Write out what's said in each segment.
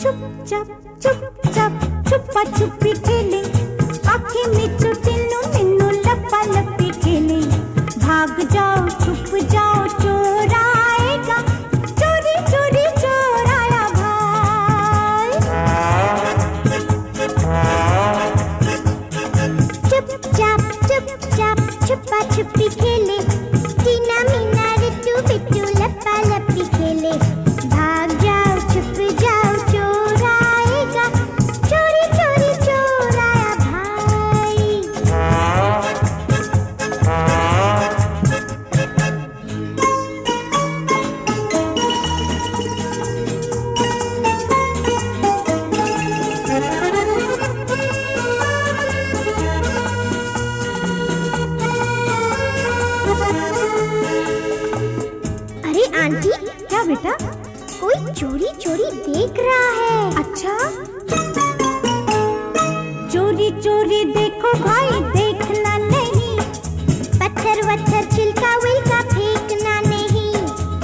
चुपचाप छुपा छुपी खेले, आँखें मिचो तिन्नु मिन्नु लपा लपी खेले। भाग जाओ छुप जाओ चोर आएगा, चोरी चोरी चोर आया भाई। चुपचाप छुपा छुपी खेले, टीना मीना रिट्टू बिट्टू लपा लपी खेले। भाग जाओ छुप जाओ चोर आएगा, चोरी चोरी चोर आया भाई। अरे आंटी, क्या बेटा? कोई चोरी चोरी देख रहा है। अच्छा, चोरी चोरी देखो भाई, देखना नहीं, पत्थर वत्थर छिलका विलका फेंकना नहीं।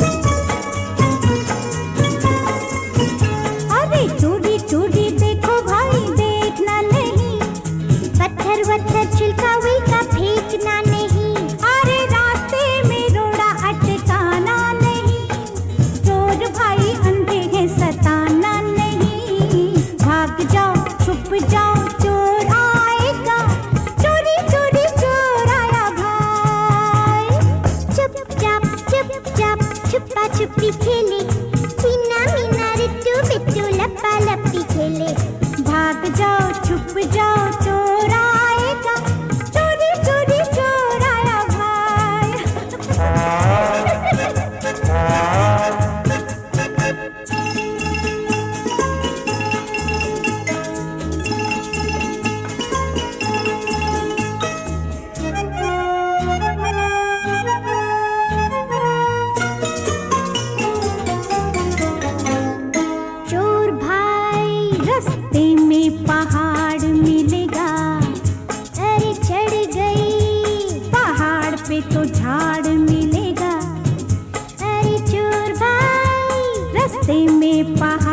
अरे चोरी चोरी देखो भाई, देखना नहीं, पत्थर वत्थर छिलका विलका फेंकना नहीं। अरे रास्ते में रोड़ा अटकाना नहीं, चोर भाई अंधे हैं सताना नहीं। भाग जाओ छुप जाओ चोर आएगा, चोरी चोरी चोर आया भाई। चुपचाप छुपा छुपी खेले, टीना मीना रिट्टू बिट्टू लपा लपी खेले। भाग जाओ छुप जाओ चोर आएगा, चोरी चोरी चोर आया भाई। चोर भाई रास्ते में पहाड़ मिलेगा, अरे चढ़ गई पहाड़ पे तो झाड़ मिलेगा। अरे चोर भाई रास्ते में पहाड़